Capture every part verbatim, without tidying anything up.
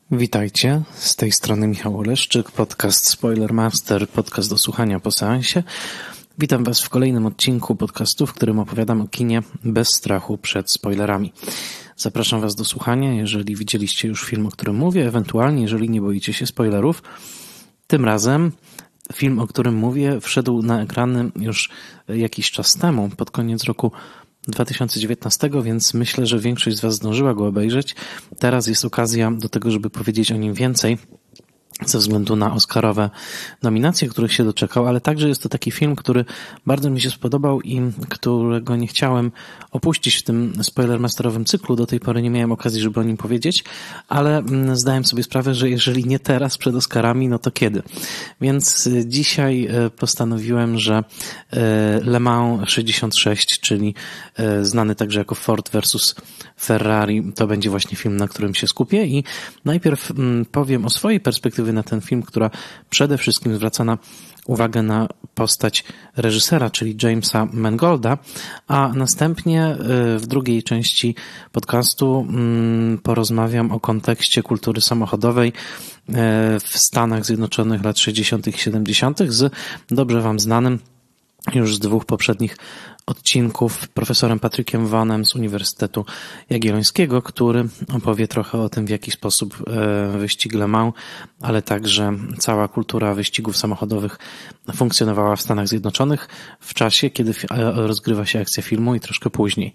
Witajcie, z tej strony Michał Oleszczyk, podcast Spoiler Master, podcast do słuchania po seansie. Witam Was w kolejnym odcinku podcastu, w którym opowiadam o kinie bez strachu przed spoilerami. Zapraszam Was do słuchania, jeżeli widzieliście już film, o którym mówię, ewentualnie jeżeli nie boicie się spoilerów. Tym razem film, o którym mówię, wszedł na ekrany już jakiś czas temu, pod koniec roku dwa tysiące dziewiętnastego, więc myślę, że większość z Was zdążyła go obejrzeć. Teraz jest okazja do tego, żeby powiedzieć o nim więcej, ze względu na oscarowe nominacje, których się doczekał, ale także jest to taki film, który bardzo mi się spodobał i którego nie chciałem opuścić w tym spoilermasterowym cyklu. Do tej pory nie miałem okazji, żeby o nim powiedzieć, ale zdałem sobie sprawę, że jeżeli nie teraz przed Oscarami, no to kiedy? Więc dzisiaj postanowiłem, że Le Mans sześćdziesiąt sześć, czyli znany także jako Ford versus Ferrari, to będzie właśnie film, na którym się skupię i najpierw powiem o swojej perspektywie na ten film, która przede wszystkim zwraca na uwagę na postać reżysera, czyli Jamesa Mangolda, a następnie w drugiej części podcastu porozmawiam o kontekście kultury samochodowej w Stanach Zjednoczonych lat sześćdziesiątych i siedemdziesiątych z dobrze Wam znanym już z dwóch poprzednich odcinków profesorem Patrykiem Vaughanem z Uniwersytetu Jagiellońskiego, który opowie trochę o tym, w jaki sposób wyścig Le Mans, ale także cała kultura wyścigów samochodowych funkcjonowała w Stanach Zjednoczonych w czasie, kiedy rozgrywa się akcja filmu i troszkę później.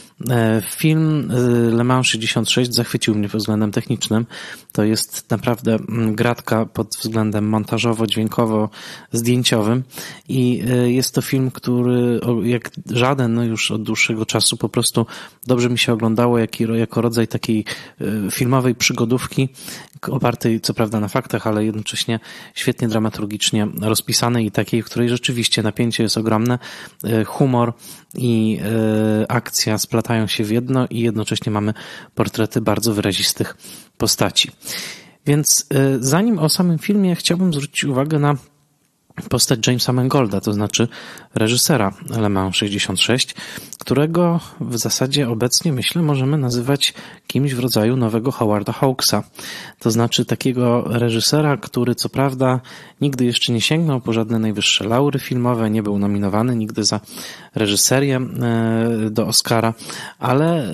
Film Le Mans sześćdziesiąt sześć zachwycił mnie pod względem technicznym. To jest naprawdę gratka pod względem montażowo-dźwiękowo-zdjęciowym i jest to film, który jak żaden no już od dłuższego czasu po prostu dobrze mi się oglądało jako rodzaj takiej filmowej przygodówki opartej co prawda na faktach, ale jednocześnie świetnie dramaturgicznie rozpisanej i takiej, w której rzeczywiście napięcie jest ogromne, humor i akcja splatają się w jedno i jednocześnie mamy portrety bardzo wyrazistych postaci. Więc zanim o samym filmie, chciałbym zwrócić uwagę na postać Jamesa Mangolda, to znaczy reżysera Le Mans sześćdziesiąt sześć, którego w zasadzie obecnie, myślę, możemy nazywać kimś w rodzaju nowego Howarda Hawksa. To znaczy takiego reżysera, który co prawda nigdy jeszcze nie sięgnął po żadne najwyższe laury filmowe, nie był nominowany nigdy za reżyserię do Oscara, ale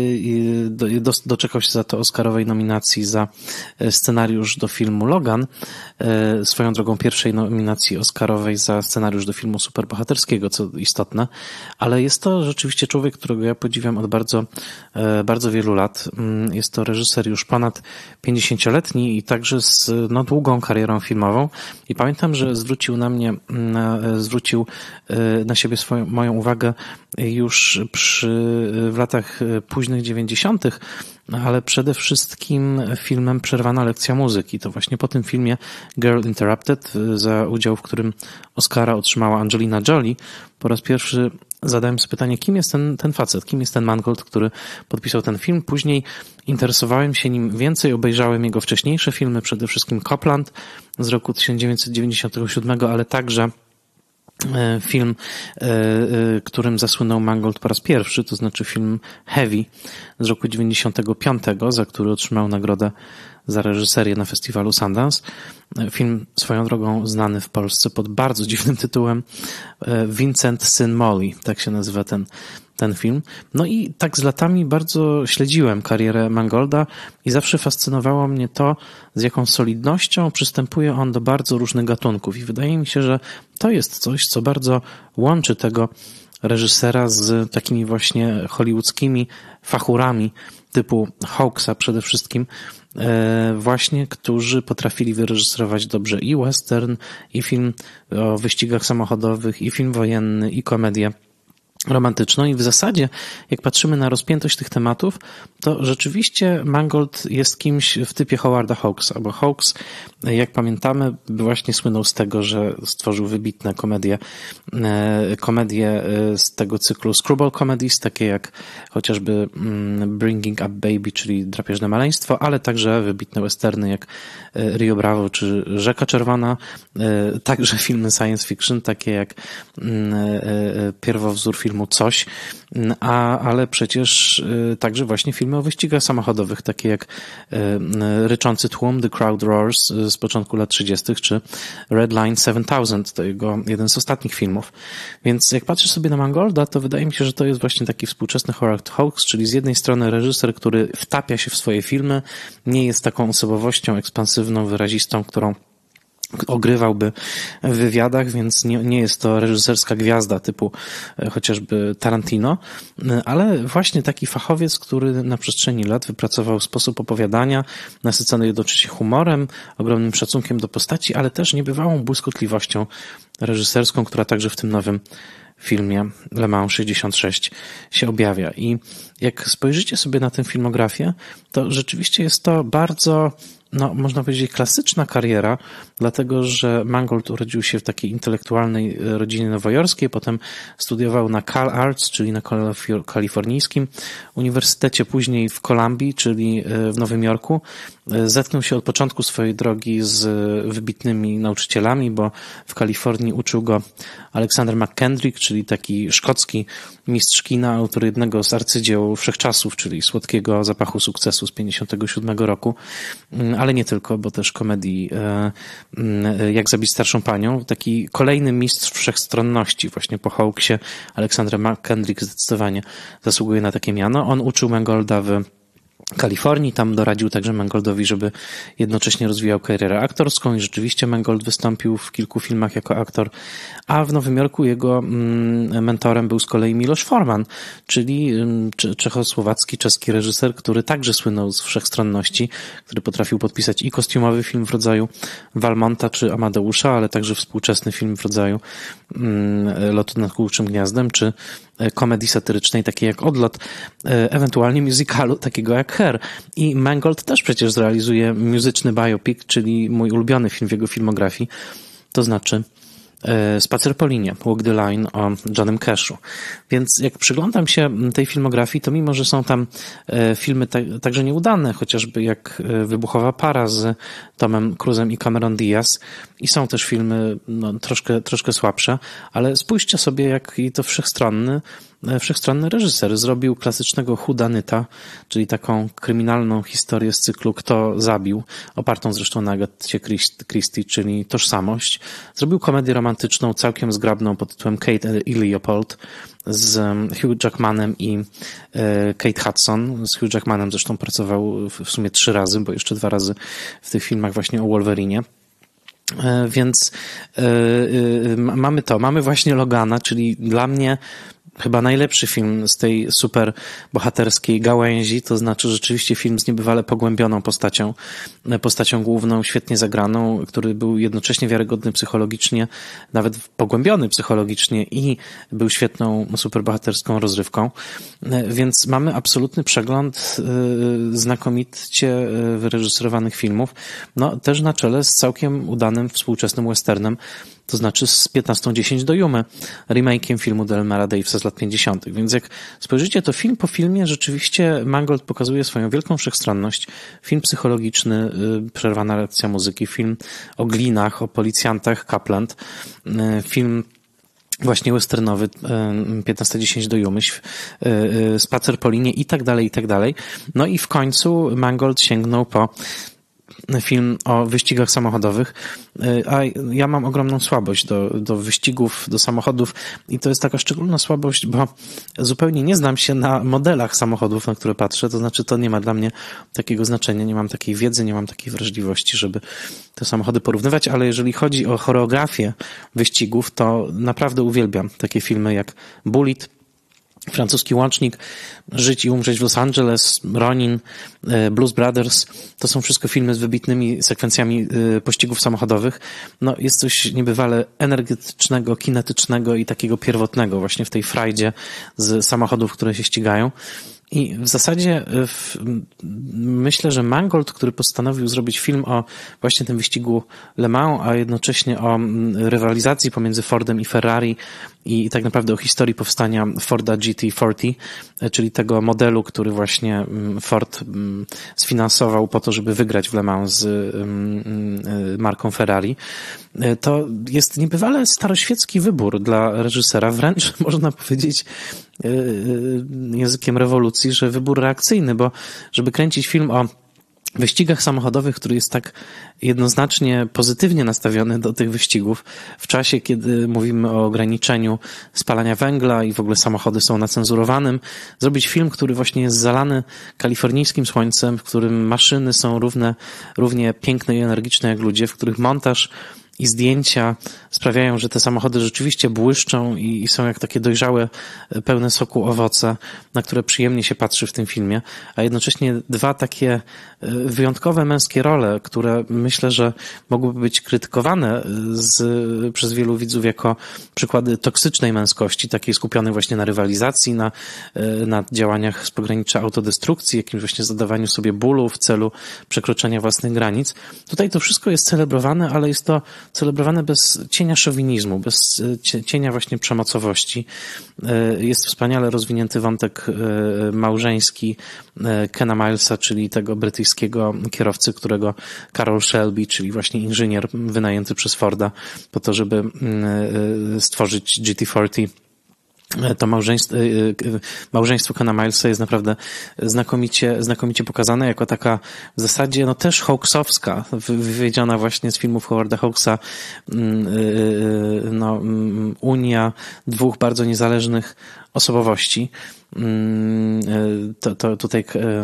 doczekał się za to Oscarowej nominacji za scenariusz do filmu Logan, swoją drogą pierwszej nominacji Oscarowej za scenariusz do filmu superbohaterskiego, co istotne, ale jest to rzeczywiście człowiek, którego ja podziwiam od bardzo, bardzo wielu lat. Jest to reżyser już ponad pięćdziesięcioletni i także z no, długą karierą filmową i pamiętam, że zwrócił na mnie, zwrócił na siebie swoją, moją uwagę już przy, w latach późnych dziewięćdziesiątych, ale przede wszystkim filmem Przerwana lekcja muzyki. To właśnie po tym filmie Girl Interrupted, za udział w którym Oscara otrzymała Angelina Jolie, po raz pierwszy zadałem sobie pytanie, kim jest ten, ten facet, kim jest ten Mangold, który podpisał ten film. Później interesowałem się nim więcej, obejrzałem jego wcześniejsze filmy, przede wszystkim Copland z roku tysiąc dziewięćset dziewięćdziesiątego siódmego, ale także film, którym zasłynął Mangold po raz pierwszy, to znaczy film Heavy z roku dziewięćdziesiątego piątego, za który otrzymał nagrodę za reżyserię na festiwalu Sundance. Film swoją drogą znany w Polsce pod bardzo dziwnym tytułem Vincent syn Molly, tak się nazywa ten ten film. No i tak z latami bardzo śledziłem karierę Mangolda i zawsze fascynowało mnie to, z jaką solidnością przystępuje on do bardzo różnych gatunków i wydaje mi się, że to jest coś, co bardzo łączy tego reżysera z takimi właśnie hollywoodzkimi fachurami typu Hawksa przede wszystkim, właśnie, którzy potrafili wyreżyserować dobrze i western, i film o wyścigach samochodowych, i film wojenny, i komedię romantyczną i w zasadzie, jak patrzymy na rozpiętość tych tematów, to rzeczywiście Mangold jest kimś w typie Howarda Hawksa, bo Hawks, jak pamiętamy, właśnie słynął z tego, że stworzył wybitne komedie, komedie z tego cyklu Screwball Comedies, takie jak chociażby Bringing Up Baby, czyli Drapieżne maleństwo, ale także wybitne westerny jak Rio Bravo czy Rzeka Czerwona, także filmy science fiction, takie jak pierwowzór filmu filmu coś, a, ale przecież także właśnie filmy o wyścigach samochodowych, takie jak Ryczący tłum, The Crowd Roars z początku lat trzydziestych, czy Red Line siedem tysięcy, to jego jeden z ostatnich filmów. Więc jak patrzę sobie na Mangolda, to wydaje mi się, że to jest właśnie taki współczesny Howard Hawks, czyli z jednej strony reżyser, który wtapia się w swoje filmy, nie jest taką osobowością ekspansywną, wyrazistą, którą ogrywałby w wywiadach, więc nie, nie jest to reżyserska gwiazda typu chociażby Tarantino, ale właśnie taki fachowiec, który na przestrzeni lat wypracował sposób opowiadania, nasycony jednocześnie humorem, ogromnym szacunkiem do postaci, ale też niebywałą błyskotliwością reżyserską, która także w tym nowym filmie Le Mans sześćdziesiąt sześć się objawia. I jak spojrzycie sobie na tę filmografię, to rzeczywiście jest to bardzo, no można powiedzieć, klasyczna kariera, dlatego że Mangold urodził się w takiej intelektualnej rodzinie nowojorskiej, potem studiował na Cal Arts, czyli na kalifornijskim uniwersytecie, później w Kolumbii, czyli w Nowym Jorku. Zetknął się od początku swojej drogi z wybitnymi nauczycielami, bo w Kalifornii uczył go Alexander McKendrick, czyli taki szkocki mistrz kina, autor jednego z arcydzieł wszechczasów, czyli Słodkiego zapachu sukcesu z pięćdziesiątego siódmego roku, ale nie tylko, bo też komedii Jak zabić starszą panią. Taki kolejny mistrz wszechstronności, właśnie po Hawksie. Alexander McKendrick zdecydowanie zasługuje na takie miano. On uczył Mangolda w Kalifornii, tam doradził także Mangoldowi, żeby jednocześnie rozwijał karierę aktorską i rzeczywiście Mangold wystąpił w kilku filmach jako aktor, a w Nowym Jorku jego mentorem był z kolei Miloš Forman, czyli czechosłowacki, czeski reżyser, który także słynął z wszechstronności, który potrafił podpisać i kostiumowy film w rodzaju Valmonta czy Amadeusza, ale także współczesny film w rodzaju Lotu nad Kukułczym Gniazdem, czy komedii satyrycznej takiej jak Odlot, ewentualnie musicalu takiego jak Hair. I Mangold też przecież zrealizuje muzyczny biopic, czyli mój ulubiony film w jego filmografii, to znaczy Spacer po linie, Walk the Line o Johnem Cashu. Więc jak przyglądam się tej filmografii, to mimo, że są tam filmy także nieudane, chociażby jak Wybuchowa para z Tomem Cruzem i Cameron Diaz, i są też filmy no, troszkę, troszkę słabsze, ale spójrzcie sobie, jaki to wszechstronny wszechstronny reżyser. Zrobił klasycznego whodunita, czyli taką kryminalną historię z cyklu Kto zabił, opartą zresztą na Agacie Christie, czyli Tożsamość. Zrobił komedię romantyczną całkiem zgrabną pod tytułem Kate i Leopold z Hugh Jackmanem i Kate Hudson. Z Hugh Jackmanem zresztą pracował w sumie trzy razy, bo jeszcze dwa razy w tych filmach właśnie o Wolverinie. Więc yy, mamy to, mamy właśnie Logana, czyli dla mnie chyba najlepszy film z tej super bohaterskiej gałęzi, to znaczy rzeczywiście film z niebywale pogłębioną postacią, postacią główną, świetnie zagraną, który był jednocześnie wiarygodny psychologicznie, nawet pogłębiony psychologicznie i był świetną superbohaterską rozrywką. Więc mamy absolutny przegląd znakomicie wyreżyserowanych filmów, no też na czele z całkiem udanym współczesnym westernem, to znaczy z piętnastą dziesięć do Jumy, remake'iem filmu Delmara Davisa z lat pięćdziesiątych. Więc jak spojrzycie, to film po filmie rzeczywiście Mangold pokazuje swoją wielką wszechstronność. Film psychologiczny, przerwana lekcja muzyki, film o glinach, o policjantach, Kapland, film właśnie westernowy, piętnasta dziesięć do Jumy, Spacer po linie i tak dalej, i tak dalej. No i w końcu Mangold sięgnął po film o wyścigach samochodowych, a ja mam ogromną słabość do, do wyścigów, do samochodów i to jest taka szczególna słabość, bo zupełnie nie znam się na modelach samochodów, na które patrzę, to znaczy to nie ma dla mnie takiego znaczenia, nie mam takiej wiedzy, nie mam takiej wrażliwości, żeby te samochody porównywać, ale jeżeli chodzi o choreografię wyścigów, to naprawdę uwielbiam takie filmy jak Bullitt, Francuski łącznik, Żyć i umrzeć w Los Angeles, Ronin, Blues Brothers, to są wszystko filmy z wybitnymi sekwencjami pościgów samochodowych. No, jest coś niebywale energetycznego, kinetycznego i takiego pierwotnego właśnie w tej frajdzie z samochodów, które się ścigają. I w zasadzie w, myślę, że Mangold, który postanowił zrobić film o właśnie tym wyścigu Le Mans, a jednocześnie o rywalizacji pomiędzy Fordem i Ferrari i tak naprawdę o historii powstania Forda G T czterdzieści, czyli tego modelu, który właśnie Ford sfinansował po to, żeby wygrać w Le Mans z marką Ferrari, to jest niebywale staroświecki wybór dla reżysera, wręcz można powiedzieć językiem rewolucji, że wybór reakcyjny, bo żeby kręcić film o wyścigach samochodowych, który jest tak jednoznacznie pozytywnie nastawiony do tych wyścigów, w czasie, kiedy mówimy o ograniczeniu spalania węgla i w ogóle samochody są na cenzurowanym, zrobić film, który właśnie jest zalany kalifornijskim słońcem, w którym maszyny są równe, równie piękne i energiczne jak ludzie, w których montaż i zdjęcia sprawiają, że te samochody rzeczywiście błyszczą i, i są jak takie dojrzałe, pełne soku owoce, na które przyjemnie się patrzy w tym filmie, a jednocześnie dwa takie wyjątkowe męskie role, które myślę, że mogłyby być krytykowane z, przez wielu widzów jako przykłady toksycznej męskości, takiej skupionej właśnie na rywalizacji, na, na działaniach z pogranicza autodestrukcji, jakimś właśnie zadawaniu sobie bólu w celu przekroczenia własnych granic. Tutaj to wszystko jest celebrowane, ale jest to celebrowane bez cienia szowinizmu, bez cienia właśnie przemocowości. Jest wspaniale rozwinięty wątek małżeński Kena Milesa, czyli tego brytyjskiego kierowcy, którego Carroll Shelby, czyli właśnie inżynier wynajęty przez Forda po to, żeby stworzyć G T czterdzieści. To małżeństwo, małżeństwo Kena Milesa jest naprawdę znakomicie, znakomicie pokazane jako taka w zasadzie no też Hawksowska, wywiedziona właśnie z filmów Howarda Hawksa, no, unia dwóch bardzo niezależnych osobowości. To, to tutaj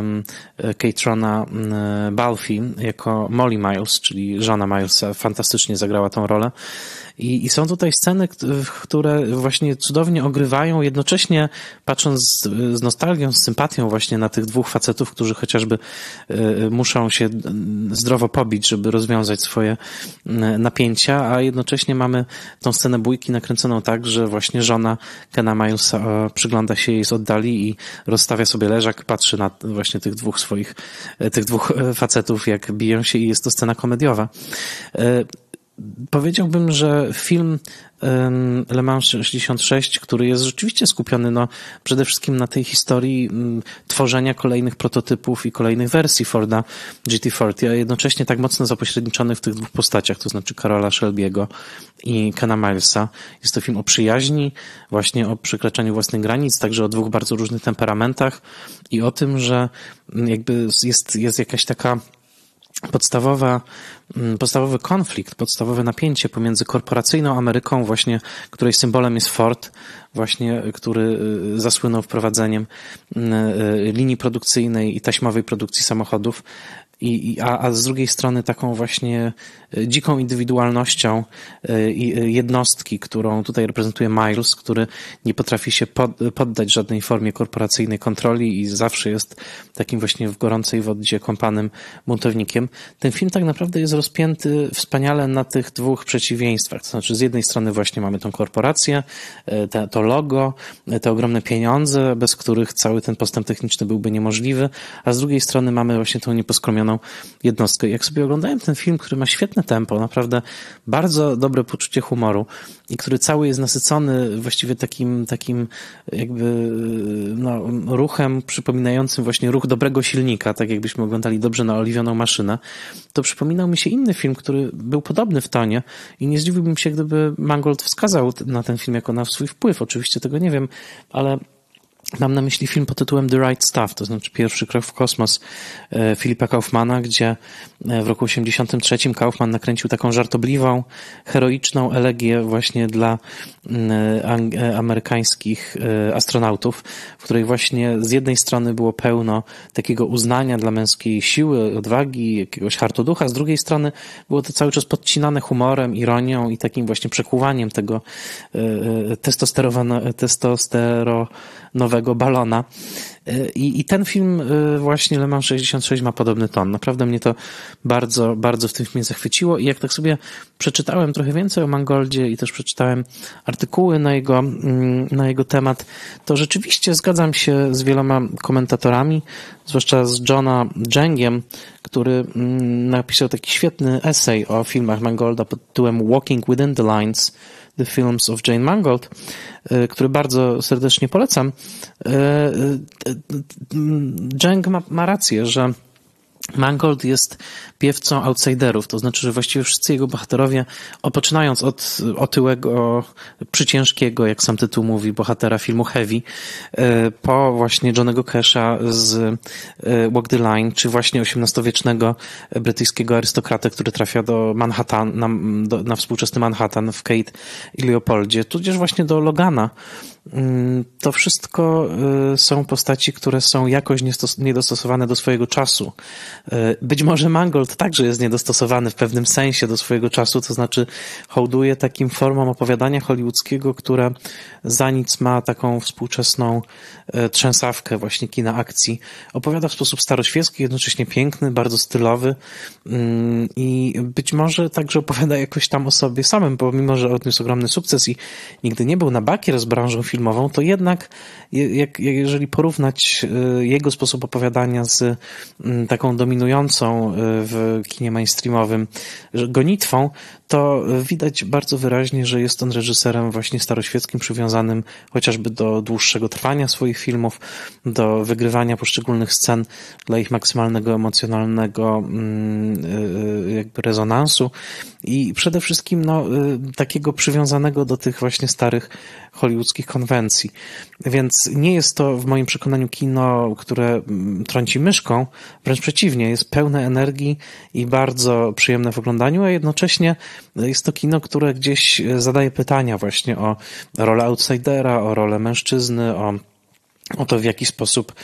Catrona Balfe jako Molly Miles, czyli żona Milesa, fantastycznie zagrała tą rolę. I, I są tutaj sceny, które właśnie cudownie ogrywają, jednocześnie patrząc z, z nostalgią, z sympatią właśnie na tych dwóch facetów, którzy chociażby muszą się zdrowo pobić, żeby rozwiązać swoje napięcia, a jednocześnie mamy tą scenę bójki nakręconą tak, że właśnie żona Kena Milesa przygląda się jej z oddali i rozstawia sobie leżak, patrzy na właśnie tych dwóch swoich, tych dwóch facetów, jak biją się i jest to scena komediowa. Powiedziałbym, że film Le Mans sześćdziesiąt sześć, który jest rzeczywiście skupiony no, przede wszystkim na tej historii tworzenia kolejnych prototypów i kolejnych wersji Forda G T czterdzieści, a jednocześnie tak mocno zapośredniczony w tych dwóch postaciach, to znaczy Carrolla Shelby'ego i Kena Milesa. Jest to film o przyjaźni, właśnie o przekraczaniu własnych granic, także o dwóch bardzo różnych temperamentach i o tym, że jakby jest, jest jakaś taka podstawowa, podstawowy konflikt, podstawowe napięcie pomiędzy korporacyjną Ameryką właśnie, której symbolem jest Ford, właśnie, który zasłynął wprowadzeniem linii produkcyjnej i taśmowej produkcji samochodów, I, a, a z drugiej strony taką właśnie dziką indywidualnością jednostki, którą tutaj reprezentuje Miles, który nie potrafi się pod, poddać żadnej formie korporacyjnej kontroli i zawsze jest takim właśnie w gorącej wodzie kąpanym buntownikiem. Ten film tak naprawdę jest rozpięty wspaniale na tych dwóch przeciwieństwach. To znaczy z jednej strony właśnie mamy tą korporację, te, to logo, te ogromne pieniądze, bez których cały ten postęp techniczny byłby niemożliwy, a z drugiej strony mamy właśnie tą nieposkromioną jednostkę. Jak sobie oglądałem ten film, który ma świetne tempo, naprawdę bardzo dobre poczucie humoru i który cały jest nasycony właściwie takim, takim jakby no, ruchem przypominającym właśnie ruch dobrego silnika, tak jakbyśmy oglądali dobrze naoliwioną maszynę, to przypominał mi się inny film, który był podobny w tonie i nie zdziwiłbym się, gdyby Mangold wskazał na ten film jako na swój wpływ. Oczywiście tego nie wiem, ale mam na myśli film pod tytułem The Right Stuff, to znaczy Pierwszy krok w kosmos Philippa Kaufmana, gdzie w roku osiemdziesiątym trzecim Kaufman nakręcił taką żartobliwą, heroiczną elegię właśnie dla amerykańskich astronautów, w której właśnie z jednej strony było pełno takiego uznania dla męskiej siły, odwagi, jakiegoś hartoducha, z drugiej strony było to cały czas podcinane humorem, ironią i takim właśnie przekuwaniem tego testosterowano, testostero nowego balona. I, i ten film właśnie Le Mans sześćdziesiąt sześć ma podobny ton. Naprawdę mnie to bardzo, bardzo w tym filmie zachwyciło i jak tak sobie przeczytałem trochę więcej o Mangoldzie i też przeczytałem artykuły na jego, na jego temat, to rzeczywiście zgadzam się z wieloma komentatorami, zwłaszcza z Johna Jangiem, który napisał taki świetny esej o filmach Mangolda pod tytułem Walking Within the Lines, The Films of Jane Mangold, który bardzo serdecznie polecam. Jang ma, ma rację, że Mangold jest piewcą outsiderów, to znaczy, że właściwie wszyscy jego bohaterowie, poczynając od otyłego, przyciężkiego, jak sam tytuł mówi, bohatera filmu Heavy, po właśnie Johnnego Casha z Walk the Line, czy właśnie osiemnastowiecznego brytyjskiego arystokratę, który trafia do Manhattan, na, do, na współczesny Manhattan w Kate i Leopoldzie, tudzież właśnie do Logana. To wszystko są postaci, które są jakoś niedostosowane do swojego czasu. Być może Mangold także jest niedostosowany w pewnym sensie do swojego czasu, to znaczy hołduje takim formom opowiadania hollywoodzkiego, które za nic ma taką współczesną trzęsawkę właśnie kina akcji. Opowiada w sposób staroświecki, jednocześnie piękny, bardzo stylowy i być może także opowiada jakoś tam o sobie samym, bo mimo, że odniósł ogromny sukces i nigdy nie był na bakier z branżą filmową, to jednak jak, jeżeli porównać jego sposób opowiadania z taką dominującą w kinie mainstreamowym gonitwą, to widać bardzo wyraźnie, że jest on reżyserem właśnie staroświeckim, przywiązanym chociażby do dłuższego trwania swoich filmów, do wygrywania poszczególnych scen dla ich maksymalnego emocjonalnego jakby rezonansu i przede wszystkim no, takiego przywiązanego do tych właśnie starych hollywoodzkich konwencji. Więc nie jest to w moim przekonaniu kino, które trąci myszką, wręcz przeciwnie, jest pełne energii i bardzo przyjemne w oglądaniu, a jednocześnie jest to kino, które gdzieś zadaje pytania właśnie o rolę outsidera, o rolę mężczyzny, o o to, w jaki sposób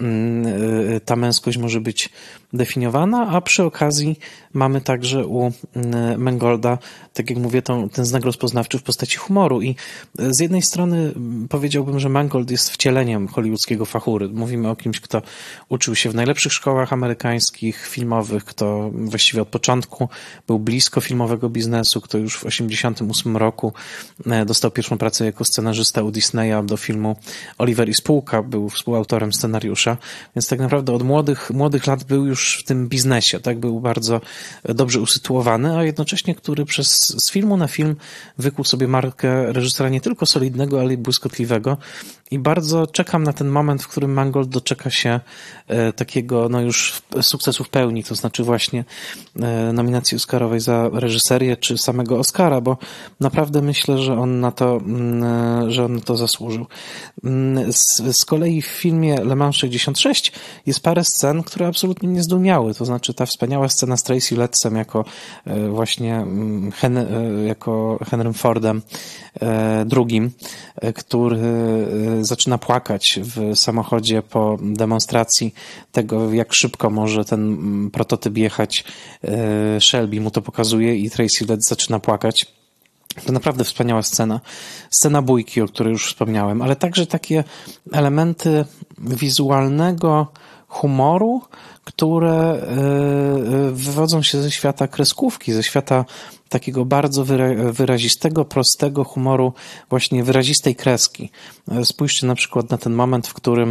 ta męskość może być definiowana, a przy okazji mamy także u Mangolda, tak jak mówię, tą, ten znak rozpoznawczy w postaci humoru i z jednej strony powiedziałbym, że Mangold jest wcieleniem hollywoodzkiego fachury. Mówimy o kimś, kto uczył się w najlepszych szkołach amerykańskich, filmowych, kto właściwie od początku był blisko filmowego biznesu, kto już w osiemdziesiątym ósmym roku dostał pierwszą pracę jako scenarzysta u Disneya do filmu Oliver i spółka, był współautorem scenariusza, więc tak naprawdę od młodych, młodych lat był już w tym biznesie, tak, był bardzo dobrze usytuowany, a jednocześnie, który przez, z filmu na film wykuł sobie markę reżysera nie tylko solidnego, ale i błyskotliwego i bardzo czekam na ten moment, w którym Mangold doczeka się e, takiego, no już sukcesu w pełni, to znaczy właśnie e, nominacji Oscarowej za reżyserię, czy samego Oscara, bo naprawdę myślę, że on na to, mm, że on na to zasłużył. Z, z kolei w filmie Le Mans sześćdziesiąt sześć jest parę scen, które absolutnie mnie zdumiały, to znaczy ta wspaniała scena z Tracy Lettsem jako e, właśnie Hen, e, jako Henrym Fordem e, drugim, e, który e, zaczyna płakać w samochodzie po demonstracji tego, jak szybko może ten prototyp jechać. Shelby mu to pokazuje i Tracy Letts zaczyna płakać. To naprawdę wspaniała scena. Scena bójki, o której już wspomniałem, ale także takie elementy wizualnego humoru, które wywodzą się ze świata kreskówki, ze świata takiego bardzo wyrazistego, prostego humoru, właśnie wyrazistej kreski. Spójrzcie na przykład na ten moment, w którym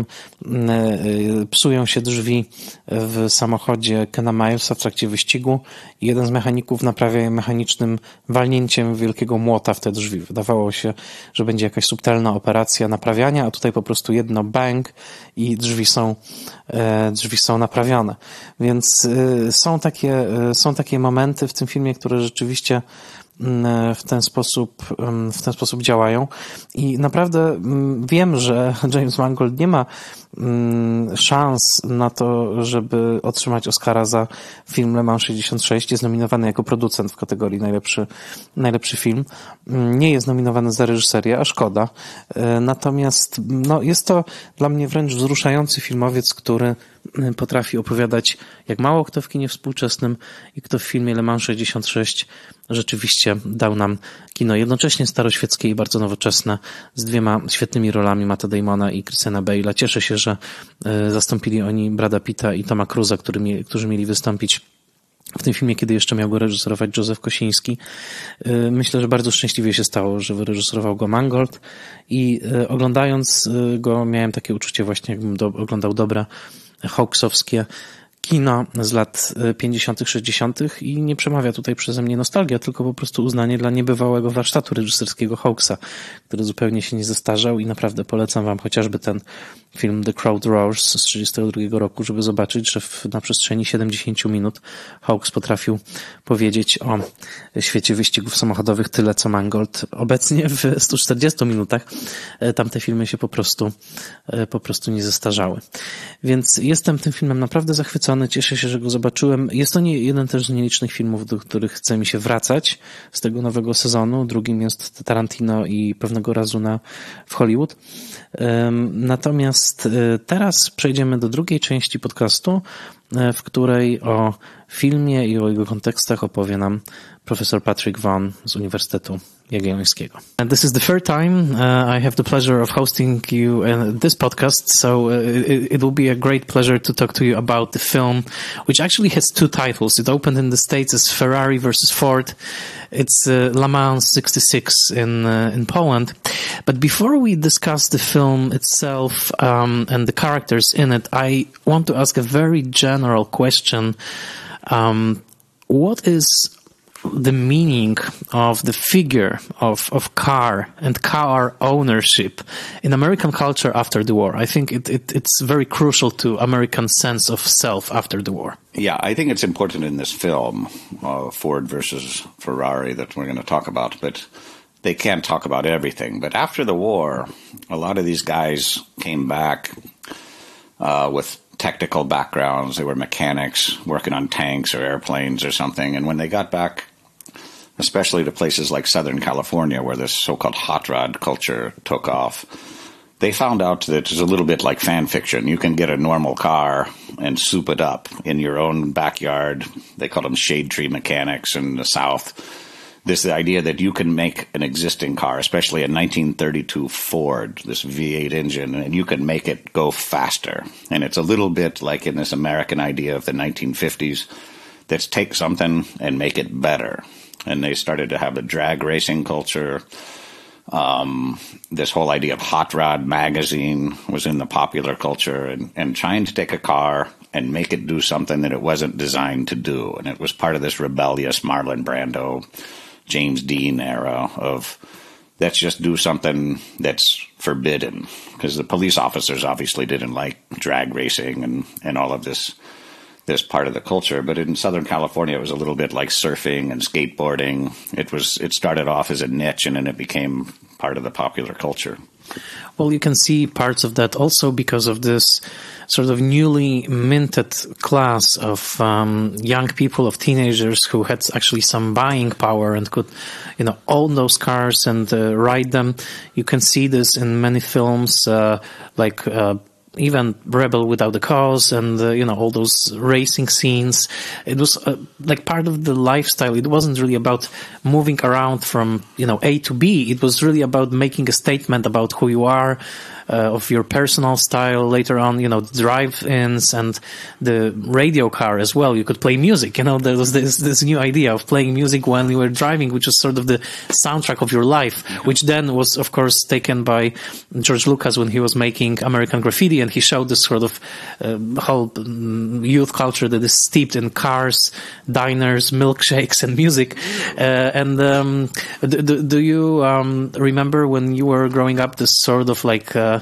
psują się drzwi w samochodzie Kena Milesa w trakcie wyścigu i jeden z mechaników naprawia je mechanicznym walnięciem wielkiego młota w te drzwi. Wydawało się, że będzie jakaś subtelna operacja naprawiania, a tutaj po prostu jedno bang i drzwi są, drzwi są naprawione. Więc są takie, są takie momenty w tym filmie, które rzeczywiście w ten sposób, w ten sposób działają i naprawdę wiem, że James Mangold nie ma szans na to, żeby otrzymać Oscara za film Le Mans sześćdziesiąt sześć. Jest nominowany jako producent w kategorii najlepszy, najlepszy film. Nie jest nominowany za reżyserię, a szkoda. Natomiast no, jest to dla mnie wręcz wzruszający filmowiec, który potrafi opowiadać jak mało kto w kinie współczesnym i kto w filmie Le Mans sześćdziesiąt sześć rzeczywiście dał nam kino jednocześnie staroświeckie i bardzo nowoczesne z dwiema świetnymi rolami Matta Damona i Christiana Bale'a. Cieszę się, że zastąpili oni Brada Pitta i Toma Cruza, który, którzy mieli wystąpić w tym filmie, kiedy jeszcze miał go reżyserować Józef Kosiński. Myślę, że bardzo szczęśliwie się stało, że wyreżyserował go Mangold i oglądając go miałem takie uczucie właśnie, jakbym do, oglądał dobre hawksowskie kino z lat pięćdziesiątych, sześćdziesiątych i nie przemawia tutaj przeze mnie nostalgia, tylko po prostu uznanie dla niebywałego warsztatu reżyserskiego Hawksa, który zupełnie się nie zestarzał i naprawdę polecam wam chociażby ten film The Crowd Roars z trzydziestego drugiego roku, żeby zobaczyć, że w, na przestrzeni siedemdziesięciu minut Hawks potrafił powiedzieć o świecie wyścigów samochodowych tyle, co Mangold obecnie w stu czterdziestu minutach. Tamte filmy się po prostu, po prostu nie zestarzały. Więc jestem tym filmem naprawdę zachwycony. Cieszę się, że go zobaczyłem. Jest to nie jeden też z nielicznych filmów, do których chce mi się wracać z tego nowego sezonu. Drugim jest Tarantino i pewnego razu na, w Hollywood. Natomiast teraz przejdziemy do drugiej części podcastu, w której o filmie i o jego kontekstach opowie nam profesor Patrick Vaughn z Uniwersytetu Jagiellońskiego. And this is the third time uh, I have the pleasure of hosting you in this podcast, so uh, it, it will be a great pleasure to talk to you about the film, which actually has two titles. It opened in the States as Ferrari versus Ford. It's uh, Le Mans sixty-six in uh, in Poland. But before we discuss the film itself um, and the characters in it, I want to ask a very general question. Um, what is the meaning of the figure of, of car and car ownership in American culture after the war? I think it, it, it's very crucial to American sense of self after the war. Yeah, I think it's important in this film, uh, Ford versus Ferrari, that we're going to talk about, but they can't talk about everything. But after the war, a lot of these guys came back uh, with technical backgrounds. They were mechanics working on tanks or airplanes or something. And when they got back, especially to places like Southern California, where this so-called hot rod culture took off, they found out that it's a little bit like fan fiction. You can get a normal car and soup it up in your own backyard. They call them shade tree mechanics in the South. This the idea that you can make an existing car, especially a nineteen thirty-two Ford, this V eight engine, and you can make it go faster. And it's a little bit like in this American idea of the nineteen fifties, that's take something and make it better. And they started to have a drag racing culture. Um, this whole idea of Hot Rod magazine was in the popular culture, and, and trying to take a car and make it do something that it wasn't designed to do. And it was part of this rebellious Marlon Brando, James Dean era of let's just do something that's forbidden, because the police officers obviously didn't like drag racing and, and all of this this part of the culture. But in Southern California, it was a little bit like surfing and skateboarding. It was it started off as a niche, and then it became part of the popular culture. Well, you can see parts of that also because of this sort of newly minted class of um, young people, of teenagers who had actually some buying power and could, you know, own those cars and uh, ride them. You can see this in many films, uh, like uh, even Rebel Without a Cause and, uh, you know, all those racing scenes. It was uh, like part of the lifestyle. It wasn't really about moving around from, you know, A to B. It was really about making a statement about who you are, uh, of your personal style. Later on, you know, drive-ins and the radio car as well. You could play music. You know, there was this, this new idea of playing music when you were driving, which was sort of the soundtrack of your life, which then was, of course, taken by George Lucas when he was making American Graffiti, and he showed this sort of uh, whole um, youth culture that is steeped in cars, diners, milkshakes, and music. Uh, and um, do, do you um, remember when you were growing up this sort of like uh,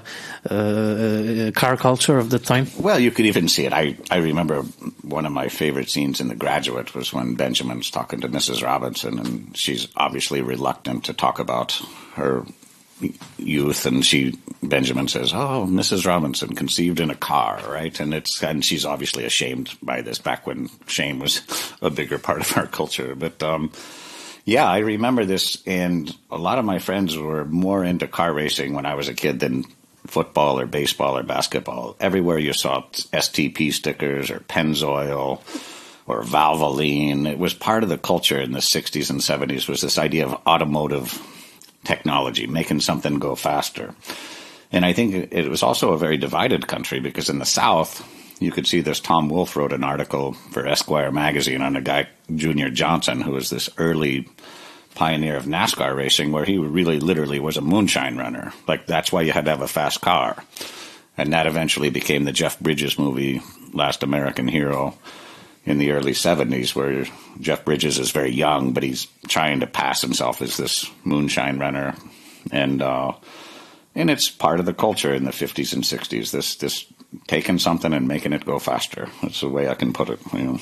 uh, car culture of the time? Well, you could even see it. I, I remember one of my favorite scenes in The Graduate was when Benjamin's talking to Missus Robinson, and she's obviously reluctant to talk about her youth, and she Benjamin says, "Oh, Missus Robinson conceived in a car," right? And it's and she's obviously ashamed by this back when shame was a bigger part of our culture. But um, yeah, I remember this, and a lot of my friends were more into car racing when I was a kid than football or baseball or basketball, everywhere you saw S T P stickers or Pennzoil or Valvoline. It was part of the culture in the sixties and seventies, was this idea of automotive technology, making something go faster. And I think it was also a very divided country, because in the South, you could see this. Tom Wolfe wrote an article for Esquire magazine on a guy, Junior Johnson, who was this early pioneer of NASCAR racing, where he really literally was a moonshine runner. Like, that's why you had to have a fast car. And that eventually became the Jeff Bridges movie, Last American Hero, in the early seventies, where Jeff Bridges is very young, but he's trying to pass himself as this moonshine runner. And uh, and it's part of the culture in the fifties and sixties, this this taking something and making it go faster. That's the way I can put it. You know.